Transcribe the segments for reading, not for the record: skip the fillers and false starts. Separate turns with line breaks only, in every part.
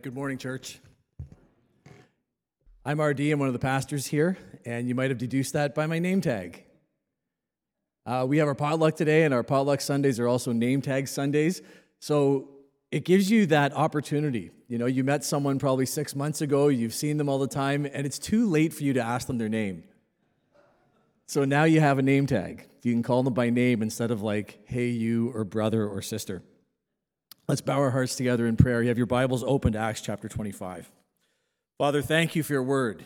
right, good morning, church. I'm RD, I'm one of the pastors here, and you might have deduced that by my name tag. We have our potluck today, and our potluck Sundays are also name tag Sundays, so it gives you that opportunity. You know, you met someone probably 6 months ago, you've seen them all the time, and it's too late for you to ask them their name. So now you have a name tag. You can call them by name instead of like, hey, you, or brother, or sister. Let's bow our hearts together in prayer. You have your Bibles open to Acts chapter 25. Father, thank you for your word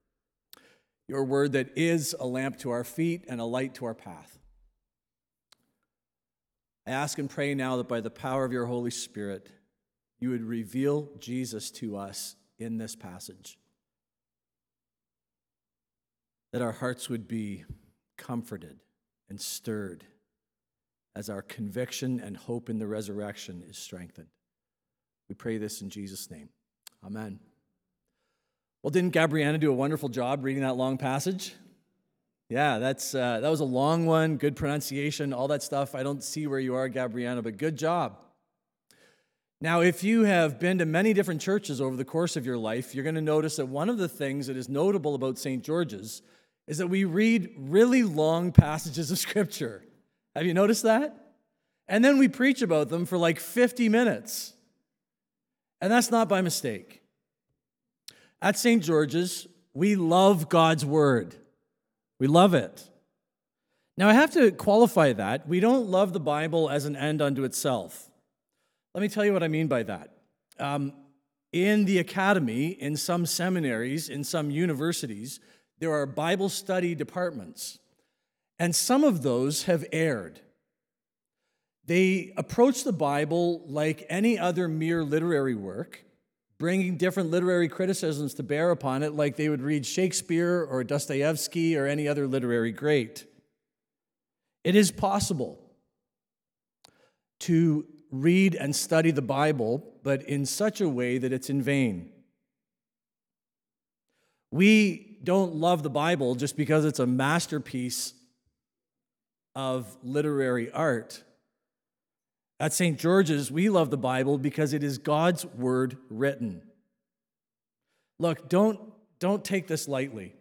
that is a lamp to our feet and a light to our path. I ask and pray now that by the power of your Holy Spirit, you would reveal Jesus to us in this passage. That our hearts would be comforted and stirred as our conviction and hope in the resurrection is strengthened. We pray this in Jesus' name. Amen. Well, didn't Gabriana do a wonderful job reading that long passage? Yeah, that was a long one, good pronunciation, all that stuff. I don't see where you are, Gabriana, but good job. Now, if you have been to many different churches over the course of your life, you're going to notice that one of the things that is notable about St. George's is that we read really long passages of Scripture. Have you noticed that? And then we preach about them for like 50 minutes. And that's not by mistake. At St. George's, we love God's Word. We love it. Now, I have to qualify that. We don't love the Bible as an end unto itself. Let me tell you what I mean by that. In the academy, in some seminaries, in some universities, there are Bible study departments. And some of those have erred. They approach the Bible like any other mere literary work, bringing different literary criticisms to bear upon it like they would read Shakespeare or Dostoevsky or any other literary great. It is possible to read and study the Bible, but in such a way that it's in vain. We don't love the Bible just because it's a masterpiece of literary art. At St. George's, we love the Bible because it is God's word written. Look, don't take this lightly.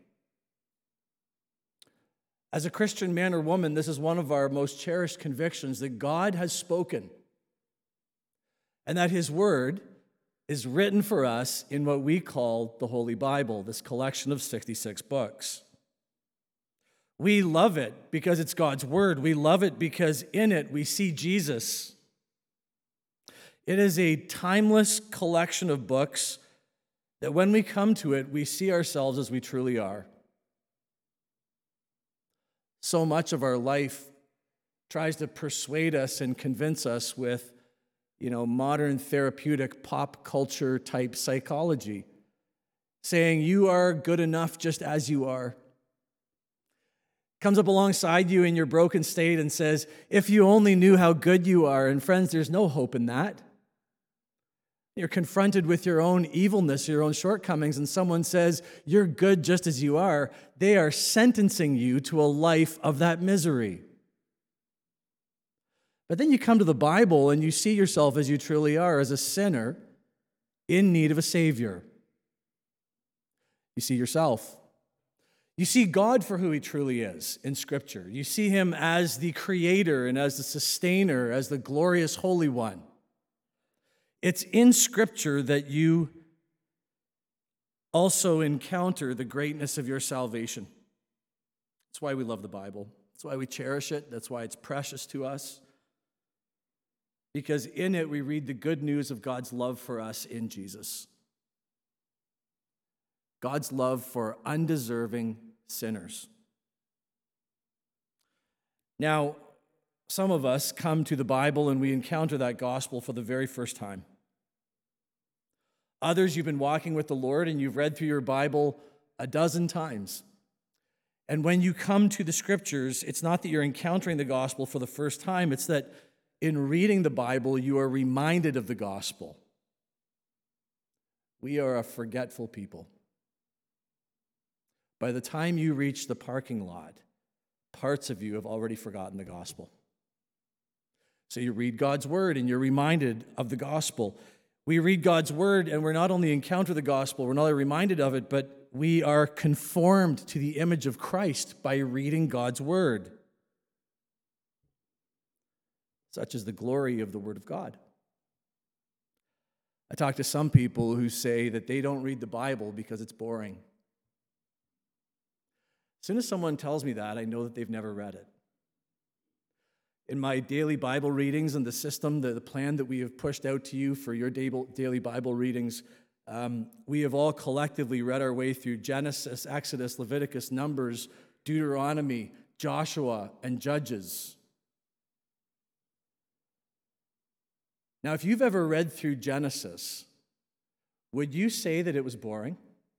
As a Christian man or woman, this is one of our most cherished convictions, that God has spoken and that his word is written for us in what we call the Holy Bible, this collection of 66 books. We love it because it's God's word. We love it because in it we see Jesus. It is a timeless collection of books that when we come to it, we see ourselves as we truly are. So much of our life tries to persuade us and convince us with, modern therapeutic pop culture type psychology, saying you are good enough just as you are. Comes up alongside you in your broken state and says, if you only knew how good you are. And friends, there's no hope in that. You're confronted with your own evilness, your own shortcomings, and someone says, you're good just as you are. They are sentencing you to a life of that misery. But then you come to the Bible and you see yourself as you truly are, as a sinner in need of a Savior. You see yourself. You see God for who he truly is in Scripture. You see him as the creator and as the sustainer, as the glorious Holy One. It's in Scripture that you also encounter the greatness of your salvation. That's why we love the Bible. That's why we cherish it. That's why it's precious to us. Because in it we read the good news of God's love for us in Jesus. God's love for undeserving sinners. Now, some of us come to the Bible and we encounter that gospel for the very first time. Others, you've been walking with the Lord and you've read through your Bible a dozen times. And when you come to the Scriptures, it's not that you're encountering the gospel for the first time, it's that in reading the Bible, you are reminded of the gospel. We are a forgetful people. By the time you reach the parking lot, parts of you have already forgotten the gospel. So you read God's word and you're reminded of the gospel. We read God's word, and we're not only encounter the gospel, we're not only reminded of it, but we are conformed to the image of Christ by reading God's word. Such is the glory of the word of God. I talk to some people who say that they don't read the Bible because it's boring. As soon as someone tells me that, I know that they've never read it. In my daily Bible readings and the system, the plan that we have pushed out to you for your daily Bible readings, we have all collectively read our way through Genesis, Exodus, Leviticus, Numbers, Deuteronomy, Joshua, and Judges. Now, if you've ever read through Genesis, would you say that it was boring?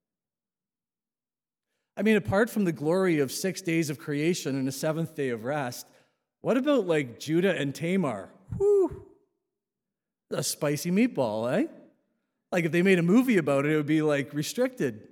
I mean, apart from the glory of 6 days of creation and a seventh day of rest, what about like Judah and Tamar? Whew, a spicy meatball, eh? Like if they made a movie about it, it would be like restricted.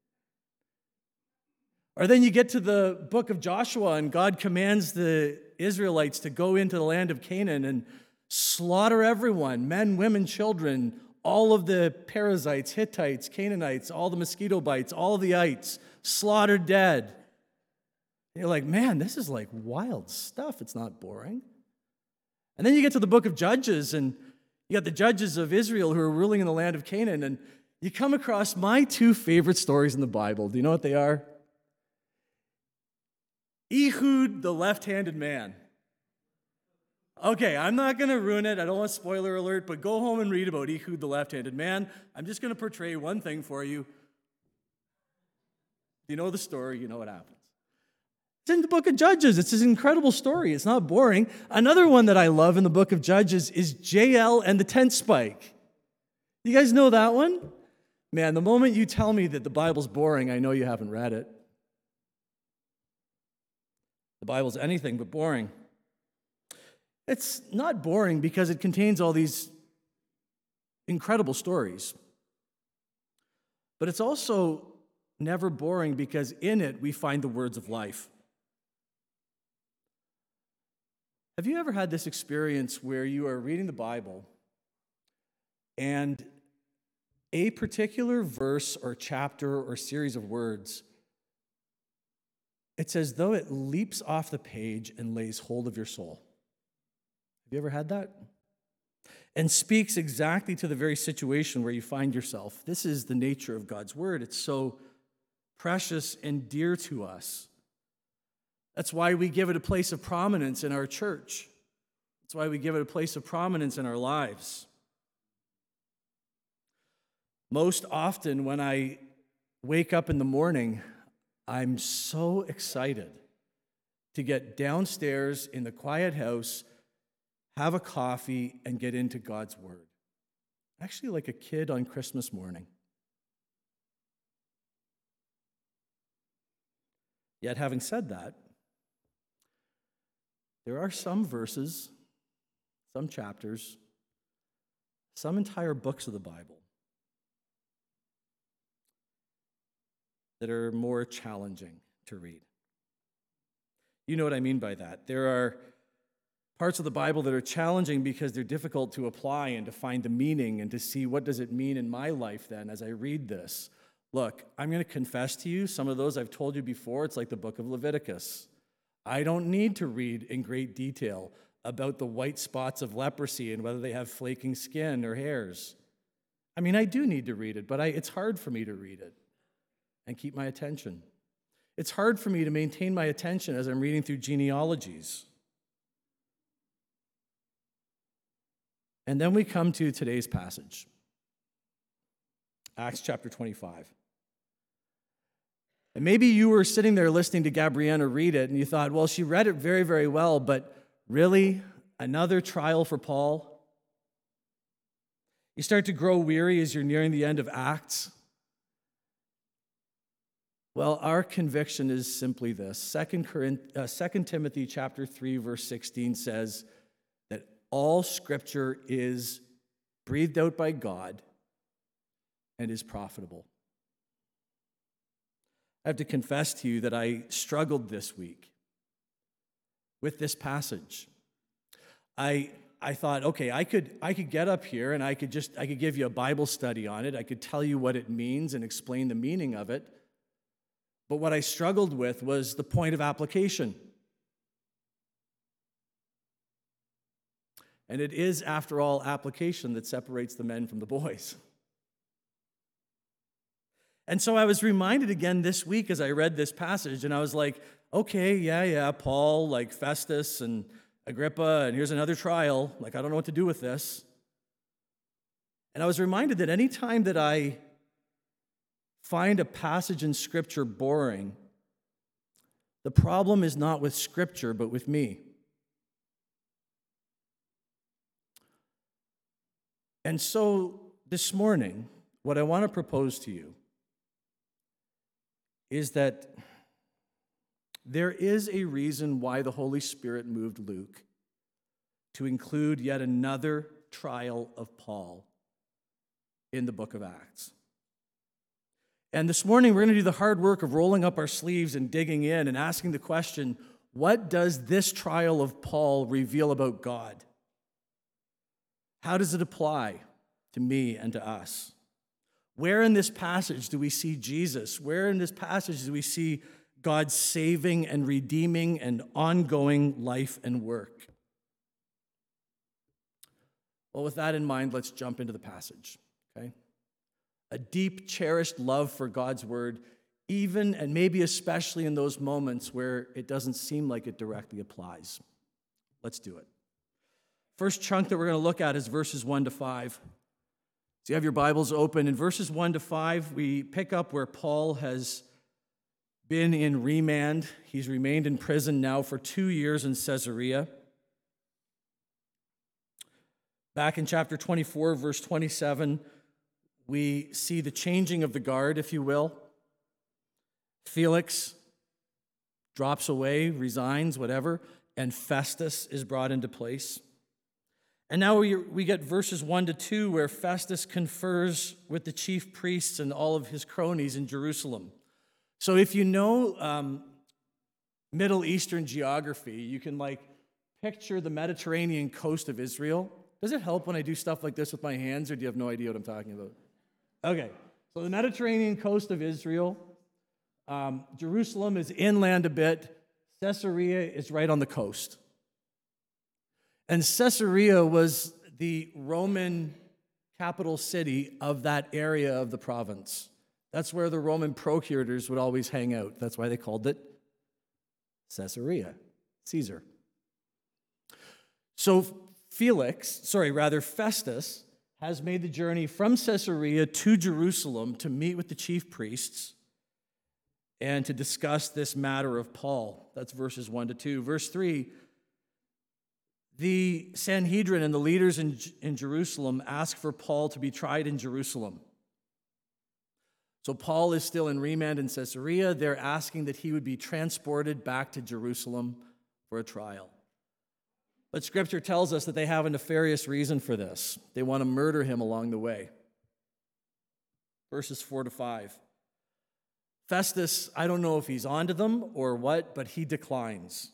Or then you get to the book of Joshua and God commands the Israelites to go into the land of Canaan and slaughter everyone, men, women, children, all of the Perizzites, Hittites, Canaanites, all the mosquito bites, all of the ites, slaughtered dead. And you're like, man, this is like wild stuff. It's not boring. And then you get to the book of Judges, and you got the judges of Israel who are ruling in the land of Canaan, and you come across my two favorite stories in the Bible. Do you know what they are? Ehud, the left-handed man. Okay, I'm not going to ruin it. I don't want spoiler alert, but go home and read about Ehud, the left-handed man. I'm just going to portray one thing for you. You know the story, you know what happens. It's in the book of Judges. It's an incredible story. It's not boring. Another one that I love in the book of Judges is Jael and the tent spike. You guys know that one? Man, the moment you tell me that the Bible's boring, I know you haven't read it. The Bible's anything but boring. It's not boring because it contains all these incredible stories. But it's also never boring because in it we find the words of life. Have you ever had this experience where you are reading the Bible and a particular verse or chapter or series of words, it's as though it leaps off the page and lays hold of your soul? Have you ever had that? And speaks exactly to the very situation where you find yourself. This is the nature of God's word. It's so precious and dear to us. That's why we give it a place of prominence in our church. That's why we give it a place of prominence in our lives. Most often when I wake up in the morning, I'm so excited to get downstairs in the quiet house, have a coffee, and get into God's word. Actually, like a kid on Christmas morning. Yet, having said that, there are some verses, some chapters, some entire books of the Bible that are more challenging to read. You know what I mean by that. There are parts of the Bible that are challenging because they're difficult to apply and to find the meaning and to see what does it mean in my life then as I read this. Look, I'm going to confess to you, some of those I've told you before, it's like the book of Leviticus. I don't need to read in great detail about the white spots of leprosy and whether they have flaking skin or hairs. I mean, I do need to read it, but it's hard for me to read it and keep my attention. It's hard for me to maintain my attention as I'm reading through genealogies. And then we come to today's passage, Acts chapter 25. And maybe you were sitting there listening to Gabriella read it, and you thought, well, she read it very, very well, but really, another trial for Paul? You start to grow weary as you're nearing the end of Acts. Well, our conviction is simply this. 2 Timothy chapter 3, verse 16 says that all Scripture is breathed out by God and is profitable. I have to confess to you that I struggled this week with this passage. I I thought, okay, I could get up here and I could give you a Bible study on it. I could tell you what it means and explain the meaning of it. But what I struggled with was the point of application. And it is, after all, application that separates the men from the boys. And so I was reminded again this week as I read this passage, and I was like, okay, yeah, Paul, like Festus and Agrippa, and here's another trial. Like, I don't know what to do with this. And I was reminded that any time that I find a passage in Scripture boring, the problem is not with Scripture, but with me. And so this morning, what I want to propose to you is that there is a reason why the Holy Spirit moved Luke to include yet another trial of Paul in the book of Acts. And this morning, we're going to do the hard work of rolling up our sleeves and digging in and asking the question, what does this trial of Paul reveal about God? How does it apply to me and to us? Where in this passage do we see Jesus? Where in this passage do we see God's saving and redeeming and ongoing life and work? Well, with that in mind, let's jump into the passage, okay? A deep, cherished love for God's word, even and maybe especially in those moments where it doesn't seem like it directly applies. Let's do it. First chunk that we're going to look at is verses 1 to 5. So you have your Bibles open. In verses 1 to 5, we pick up where Paul has been in remand. He's remained in prison now for 2 years in Caesarea. Back in chapter 24, verse 27, we see the changing of the guard, if you will. Felix drops away, resigns, whatever, and Festus is brought into place. And now we get verses 1 to 2 where Festus confers with the chief priests and all of his cronies in Jerusalem. So if you know Middle Eastern geography, you can picture the Mediterranean coast of Israel. Does it help when I do stuff like this with my hands, or do you have no idea what I'm talking about? Okay, so the Mediterranean coast of Israel, Jerusalem is inland a bit, Caesarea is right on the coast. And Caesarea was the Roman capital city of that area of the province. That's where the Roman procurators would always hang out. That's why they called it Caesarea, Caesar. So Festus has made the journey from Caesarea to Jerusalem to meet with the chief priests and to discuss this matter of Paul. That's verses 1 to 2. Verse 3, the Sanhedrin and the leaders in Jerusalem ask for Paul to be tried in Jerusalem. So Paul is still in remand in Caesarea. They're asking that he would be transported back to Jerusalem for a trial. But Scripture tells us that they have a nefarious reason for this. They want to murder him along the way. Verses 4 to 5. Festus, I don't know if he's onto them or what, but he declines.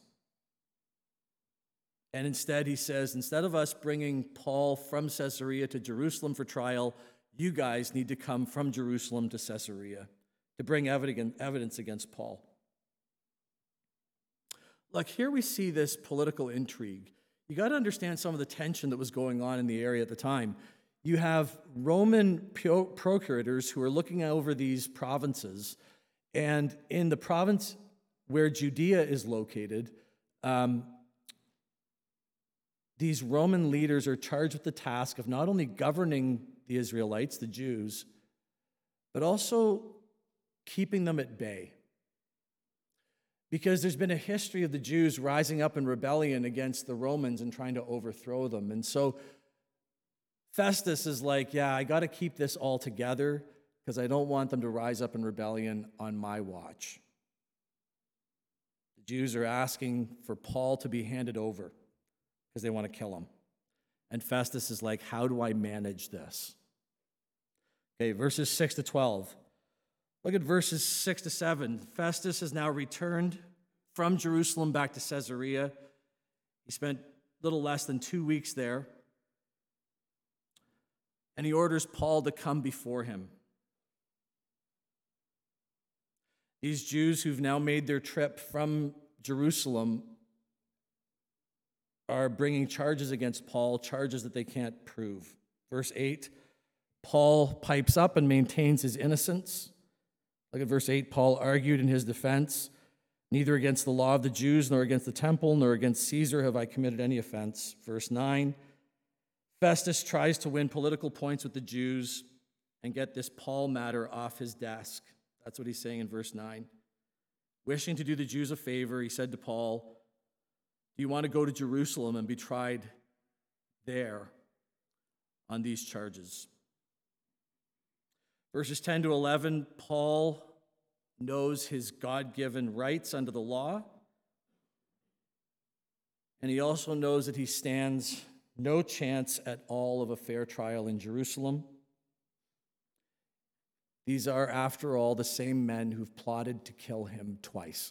And instead he says, instead of us bringing Paul from Caesarea to Jerusalem for trial, you guys need to come from Jerusalem to Caesarea to bring evidence against Paul. Look, here we see this political intrigue. You got to understand some of the tension that was going on in the area at the time. You have Roman procurators who are looking over these provinces, and in the province where Judea is located, these Roman leaders are charged with the task of not only governing the Israelites, the Jews, but also keeping them at bay. Because there's been a history of the Jews rising up in rebellion against the Romans and trying to overthrow them. And so Festus is like, yeah, I got to keep this all together because I don't want them to rise up in rebellion on my watch. The Jews are asking for Paul to be handed over because they want to kill him. And Festus is like, how do I manage this? Okay, verses 6 to 12. Look at verses 6 to 7. Festus has now returned from Jerusalem back to Caesarea. He spent a little less than 2 weeks there, and he orders Paul to come before him. These Jews who've now made their trip from Jerusalem are bringing charges against Paul, charges that they can't prove. Verse 8, Paul pipes up and maintains his innocence. Look at verse 8. Paul argued in his defense, "Neither against the law of the Jews, nor against the temple, nor against Caesar have I committed any offense." Verse 9, Festus tries to win political points with the Jews and get this Paul matter off his desk. That's what he's saying in verse 9. Wishing to do the Jews a favor, he said to Paul, "Do you want to go to Jerusalem and be tried there on these charges?" Verses 10 to 11, Paul knows his God-given rights under the law, and he also knows that he stands no chance at all of a fair trial in Jerusalem. These are, after all, the same men who've plotted to kill him twice.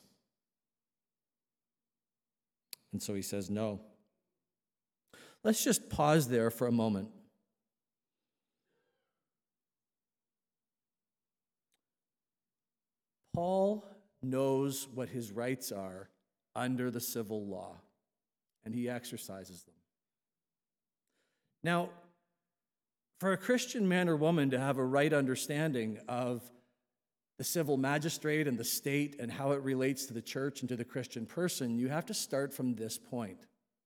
And so he says no. Let's just pause there for a moment. Paul knows what his rights are under the civil law, and he exercises them. Now, for a Christian man or woman to have a right understanding of the civil magistrate and the state and how it relates to the church and to the Christian person, you have to start from this point: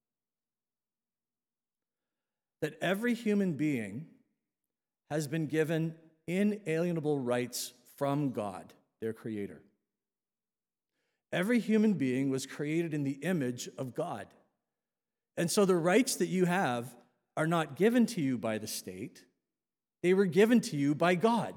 that every human being has been given inalienable rights from God, their creator. Every human being was created in the image of God. And so the rights that you have are not given to you by the state. They were given to you by God.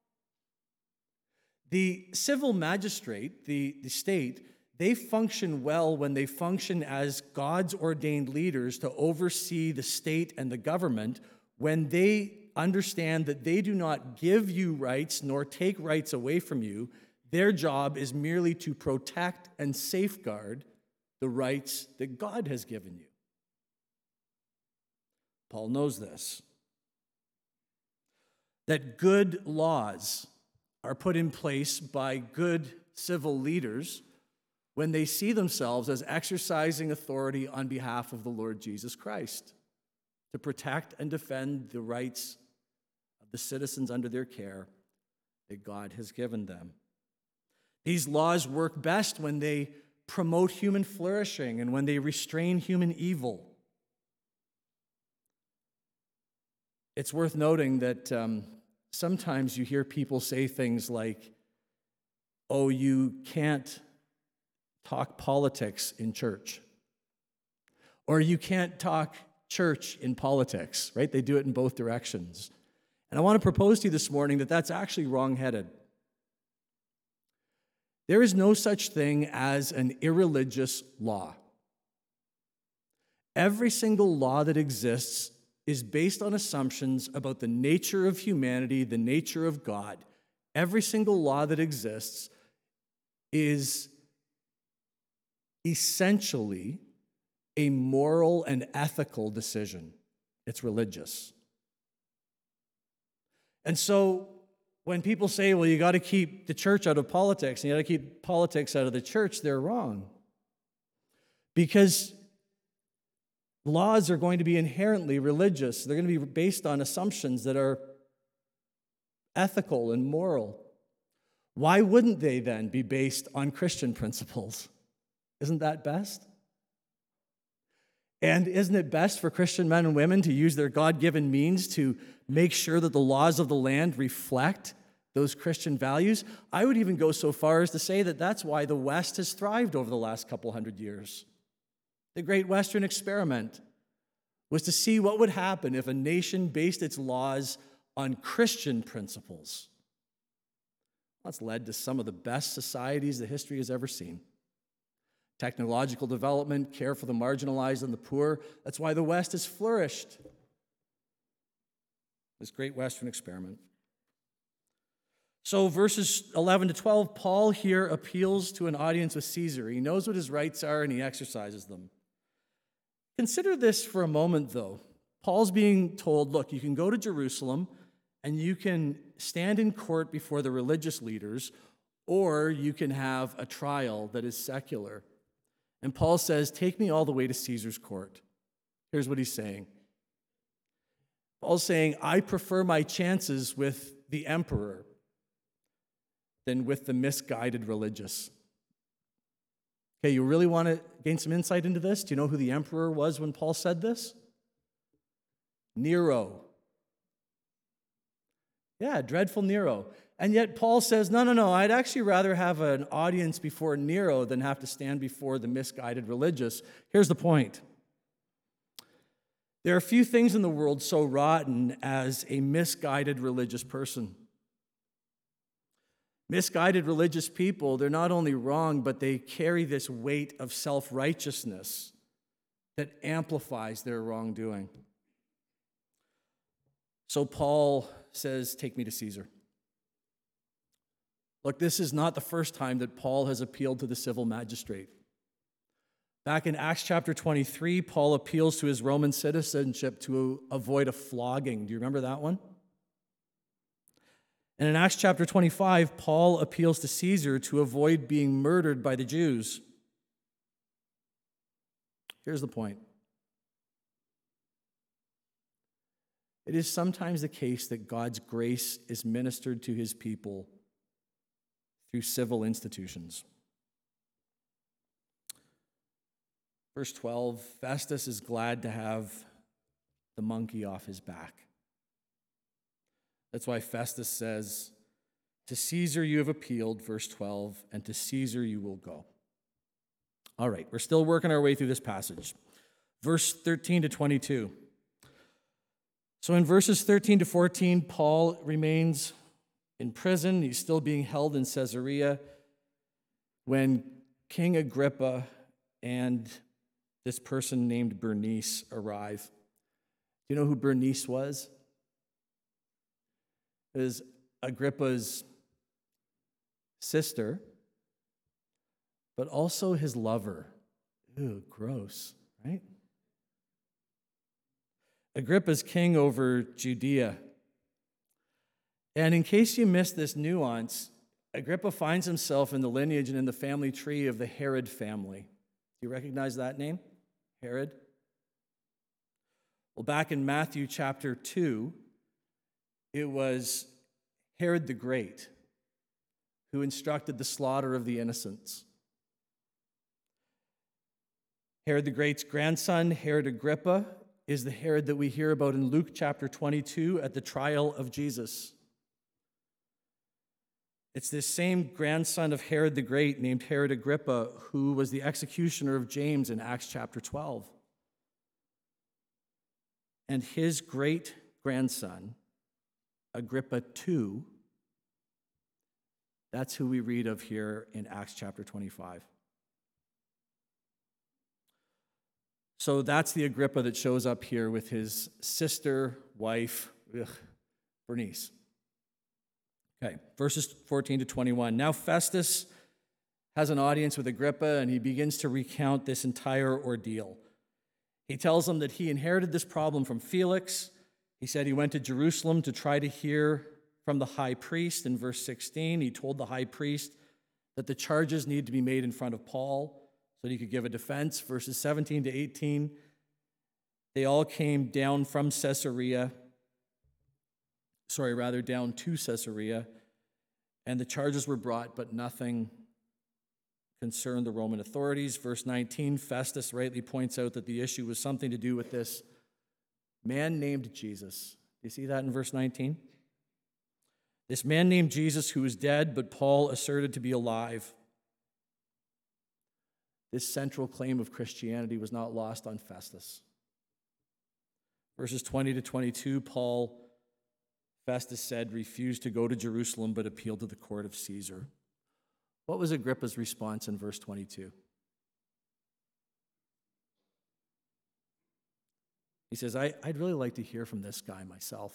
The civil magistrate, the state, they function well when they function as God's ordained leaders to oversee the state and the government, when they understand that they do not give you rights nor take rights away from you. Their job is merely to protect and safeguard the rights that God has given you. Paul knows this. That good laws are put in place by good civil leaders when they see themselves as exercising authority on behalf of the Lord Jesus Christ to protect and defend the rights of the citizens under their care that God has given them. These laws work best when they promote human flourishing and when they restrain human evil. It's worth noting that sometimes you hear people say things like, "Oh, you can't talk politics in church," or "You can't talk church in politics," right? They do it in both directions. And I want to propose to you this morning that that's actually wrong-headed. There is no such thing as an irreligious law. Every single law that exists is based on assumptions about the nature of humanity, the nature of God. Every single law that exists is essentially a moral and ethical decision. It's religious. And so when people say, well, you got to keep the church out of politics and you got to keep politics out of the church, they're wrong. Because laws are going to be inherently religious. They're going to be based on assumptions that are ethical and moral. Why wouldn't they then be based on Christian principles? Isn't that best? And isn't it best for Christian men and women to use their God-given means to make sure that the laws of the land reflect those Christian values? I would even go so far as to say that that's why the West has thrived over the last couple hundred years. The Great Western Experiment was to see what would happen if a nation based its laws on Christian principles. That's led to some of the best societies that history has ever seen. Technological development, care for the marginalized and the poor. That's why the West has flourished. This Great Western Experiment. So verses 11 to 12, Paul here appeals to an audience with Caesar. He knows what his rights are and he exercises them. Consider this for a moment, though. Paul's being told, look, you can go to Jerusalem and you can stand in court before the religious leaders, or you can have a trial that is secular. And Paul says, take me all the way to Caesar's court. Here's what he's saying. Paul's saying, I prefer my chances with the emperor than with the misguided religious. Okay, you really want to gain some insight into this? Do you know who the emperor was when Paul said this? Nero. Yeah, dreadful Nero. And yet Paul says, no, I'd actually rather have an audience before Nero than have to stand before the misguided religious. Here's the point. There are few things in the world so rotten as a misguided religious person. Misguided religious people, they're not only wrong, but they carry this weight of self-righteousness that amplifies their wrongdoing. So Paul says, take me to Caesar. Look, this is not the first time that Paul has appealed to the civil magistrate. Back in Acts chapter 23, Paul appeals to his Roman citizenship to avoid a flogging. Do you remember that one? And in Acts chapter 25, Paul appeals to Caesar to avoid being murdered by the Jews. Here's the point. It is sometimes the case that God's grace is ministered to his people through civil institutions. Verse 12, Festus is glad to have the monkey off his back. That's why Festus says, to Caesar you have appealed, verse 12, and to Caesar you will go. All right, we're still working our way through this passage. Verse 13 to 22. So in verses 13 to 14, Paul remains in prison. He's still being held in Caesarea when King Agrippa and this person named Bernice arrive. Do you know who Bernice was? It was Agrippa's sister, but also his lover. Ew, gross, right? Agrippa's king over Judea. And in case you missed this nuance, Agrippa finds himself in the lineage and in the family tree of the Herod family. Do you recognize that name? Herod? Well, back in Matthew chapter 2, it was Herod the Great who instructed the slaughter of the innocents. Herod the Great's grandson, Herod Agrippa, is the Herod that we hear about in Luke chapter 22 at the trial of Jesus. It's this same grandson of Herod the Great named Herod Agrippa who was the executioner of James in Acts chapter 12. And his great-grandson, Agrippa II, that's who we read of here in Acts chapter 25. So that's the Agrippa that shows up here with his sister, wife, Bernice. Okay, verses 14 to 21. Now Festus has an audience with Agrippa, and he begins to recount this entire ordeal. He tells them that he inherited this problem from Felix. He said he went to Jerusalem to try to hear from the high priest. In verse 16, he told the high priest that the charges need to be made in front of Paul so that he could give a defense. Verses 17 to 18, they all came down from Caesarea, down to Caesarea, and the charges were brought, but nothing concerned the Roman authorities. Verse 19, Festus rightly points out that the issue was something to do with this man named Jesus. Do you see that in verse 19? This man named Jesus who was dead, but Paul asserted to be alive. This central claim of Christianity was not lost on Festus. Verses 20 to 22, Festus said, refused to go to Jerusalem, but appealed to the court of Caesar. What was Agrippa's response in verse 22? He says, I'd really like to hear from this guy myself.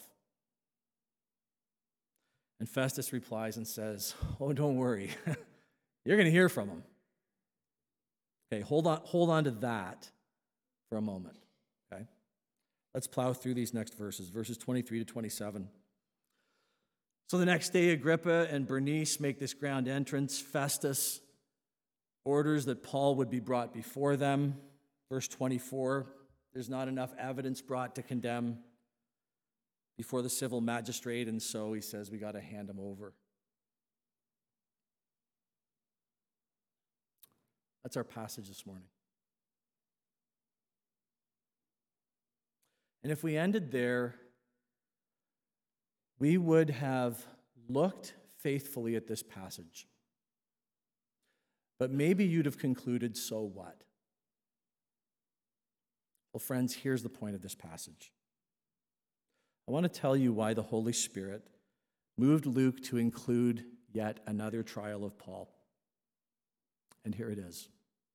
And Festus replies and says, oh, don't worry. You're going to hear from him. Okay, hold on to that. for a moment, okay? Let's plow through these next verses 23 to 27. So the next day, Agrippa and Bernice make this grand entrance. Festus orders that Paul would be brought before them. Verse 24, there's not enough evidence brought to condemn before the civil magistrate, and so he says we got to hand him over. That's our passage this morning. And if we ended there, we would have looked faithfully at this passage. But maybe you'd have concluded, so what? Well, friends, here's the point of this passage. I want to tell you why the Holy Spirit moved Luke to include yet another trial of Paul. And here it is.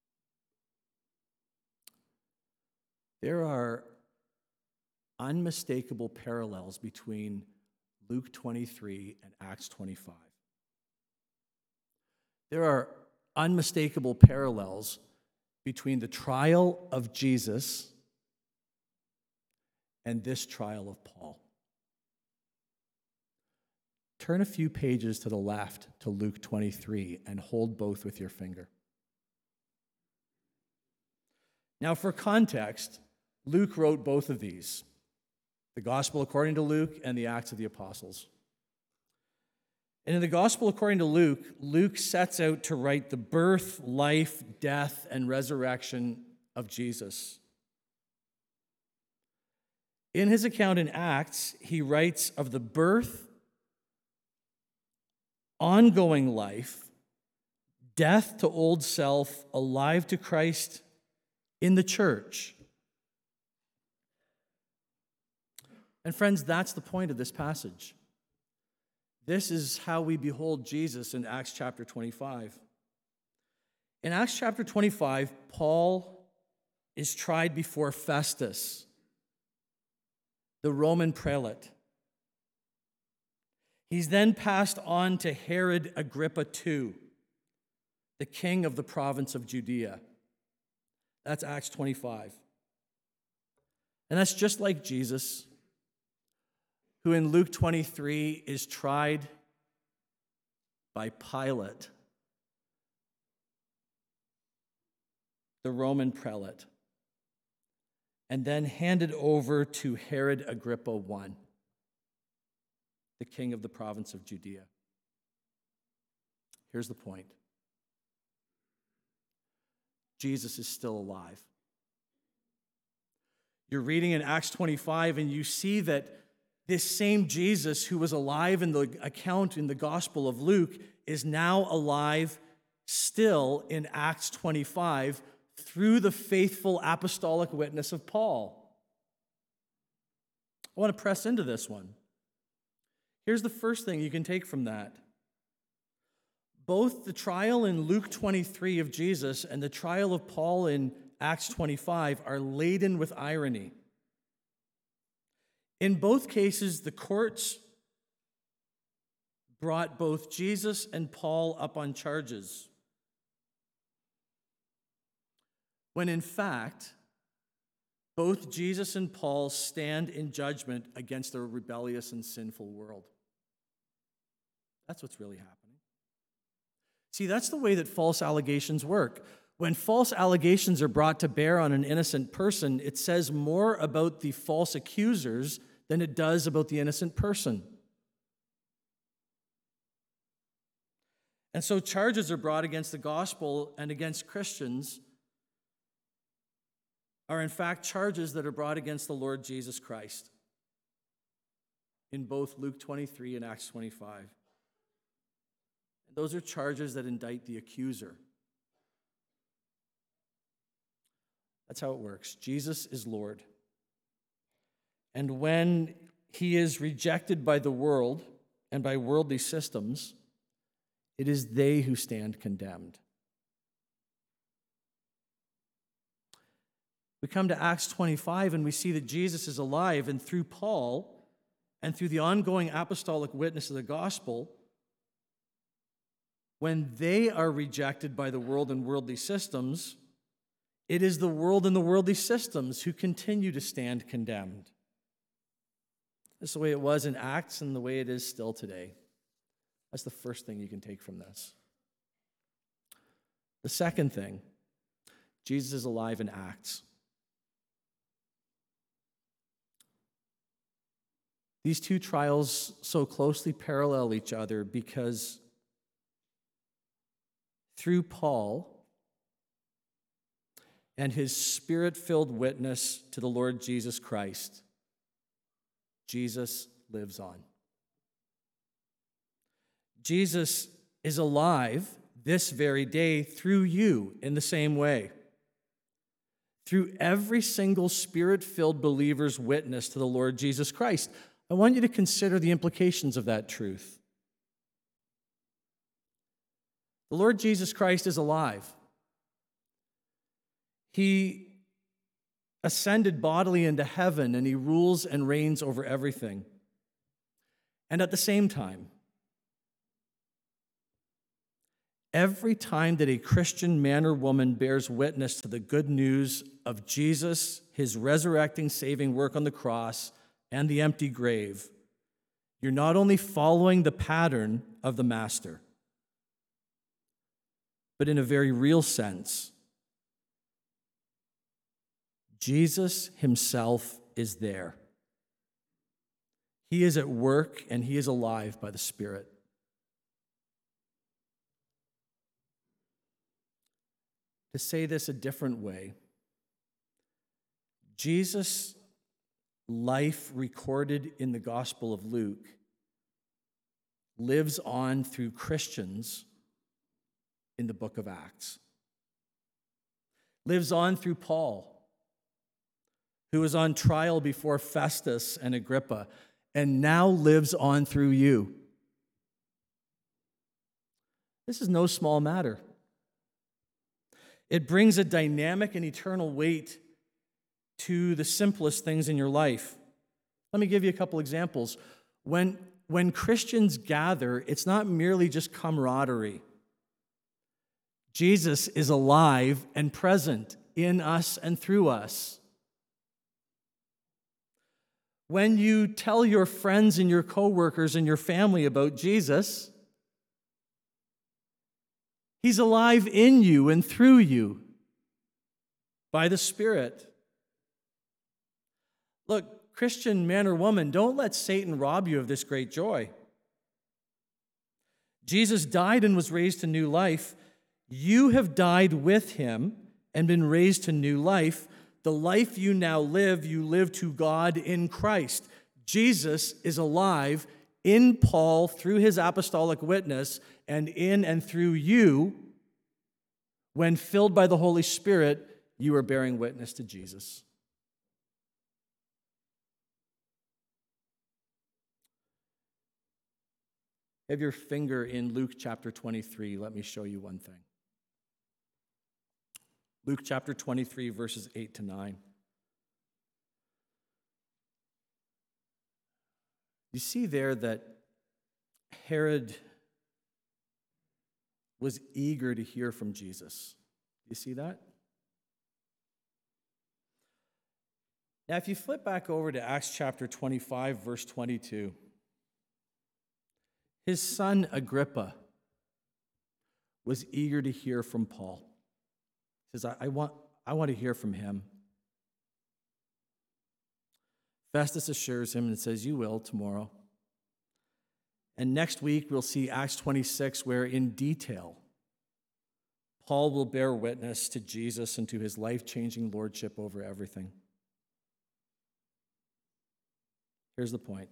There are unmistakable parallels between Luke 23 and Acts 25. There are unmistakable parallels between the trial of Jesus and this trial of Paul. Turn a few pages to the left to Luke 23 and hold both with your finger. Now, for context, Luke wrote both of these, the Gospel according to Luke and the Acts of the Apostles. And in the Gospel according to Luke, Luke sets out to write the birth, life, death, and resurrection of Jesus. In his account in Acts, he writes of the birth, ongoing life, death to old self, alive to Christ in the church. And friends, that's the point of this passage. This is how we behold Jesus in Acts chapter 25. In Acts chapter 25, Paul is tried before Festus, the Roman prelate. He's then passed on to Herod Agrippa II, the king of the province of Judea. That's Acts 25. And that's just like Jesus, who in Luke 23 is tried by Pilate, the Roman prelate, and then handed over to Herod Agrippa I, the king of the province of Judea. Here's the point. Jesus is still alive. You're reading in Acts 25 and you see that this same Jesus who was alive in the account in the Gospel of Luke is now alive still in Acts 25 through the faithful apostolic witness of Paul. I want to press into this one. Here's the first thing you can take from that. Both the trial in Luke 23 of Jesus and the trial of Paul in Acts 25 are laden with irony. In both cases, the courts brought both Jesus and Paul up on charges, when in fact, both Jesus and Paul stand in judgment against a rebellious and sinful world. That's what's really happening. See, that's the way that false allegations work. When false allegations are brought to bear on an innocent person, it says more about the false accusers than it does about the innocent person. And so charges are brought against the gospel and against Christians are in fact charges that are brought against the Lord Jesus Christ in both Luke 23 and Acts 25. Those are charges that indict the accuser. That's how it works. Jesus is Lord. And when he is rejected by the world and by worldly systems, it is they who stand condemned. We come to Acts 25 and we see that Jesus is alive, and through Paul and through the ongoing apostolic witness of the gospel, when they are rejected by the world and worldly systems, It is the world and the worldly systems who continue to stand condemned. That's the way it was in Acts and the way it is still today. That's the first thing you can take from this. The second thing, Jesus is alive in Acts. These two trials so closely parallel each other because through Paul and his spirit-filled witness to the Lord Jesus Christ, Jesus lives on. Jesus is alive this very day through you in the same way. Through every single spirit-filled believer's witness to the Lord Jesus Christ. I want you to consider the implications of that truth. The Lord Jesus Christ is alive. He ascended bodily into heaven, and he rules and reigns over everything. And at the same time, every time that a Christian man or woman bears witness to the good news of Jesus, his resurrecting, saving work on the cross, and the empty grave, you're not only following the pattern of the Master, but in a very real sense, Jesus himself is there. He is at work and he is alive by the Spirit. To say this a different way, Jesus' life recorded in the Gospel of Luke lives on through Christians in the book of Acts. Lives on through Paul, who was on trial before Festus and Agrippa, and now lives on through you. This is no small matter. It brings a dynamic and eternal weight to the simplest things in your life. Let me give you a couple examples. When Christians gather, it's not merely just camaraderie. Jesus is alive and present in us and through us. When you tell your friends and your coworkers and your family about Jesus, he's alive in you and through you by the Spirit. Look, Christian man or woman, don't let Satan rob you of this great joy. Jesus died and was raised to new life. You have died with him and been raised to new life. The life you now live, you live to God in Christ. Jesus is alive in Paul through his apostolic witness and in and through you. When filled by the Holy Spirit, you are bearing witness to Jesus. Have your finger in Luke chapter 23. Let me show you one thing. Luke chapter 23, verses 8 to 9. You see there that Herod was eager to hear from Jesus. You see that? Now, if you flip back over to Acts chapter 25, verse 22, his son Agrippa was eager to hear from Paul. He says, I want to hear from him. Festus assures him and says, you will tomorrow. And next week, we'll see Acts 26, where in detail, Paul will bear witness to Jesus and to his life-changing lordship over everything. Here's the point.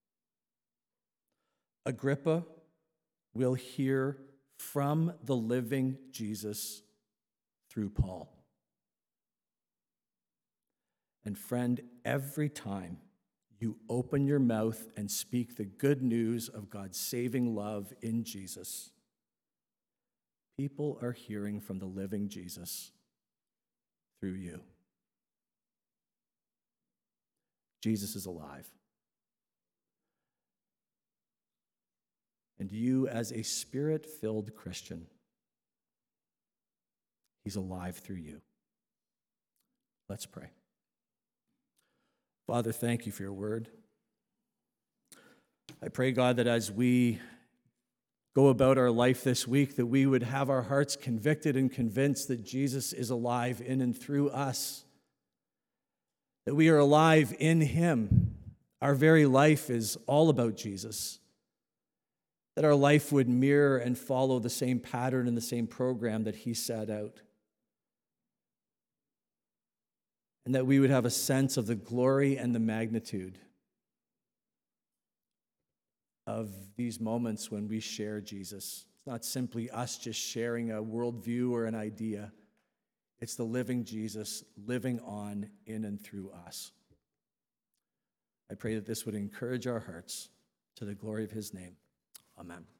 Agrippa will hear from the living Jesus through Paul. And friend, every time you open your mouth and speak the good news of God's saving love in Jesus, people are hearing from the living Jesus through you. Jesus is alive. And you, as a Spirit-filled Christian, he's alive through you. Let's pray. Father, thank you for your word. I pray, God, that as we go about our life this week, that we would have our hearts convicted and convinced that Jesus is alive in and through us, that we are alive in him. Our very life is all about Jesus, that our life would mirror and follow the same pattern and the same program that he set out, and that we would have a sense of the glory and the magnitude of these moments when we share Jesus. It's not simply us just sharing a worldview or an idea. It's the living Jesus living on in and through us. I pray that this would encourage our hearts to the glory of his name. Amen.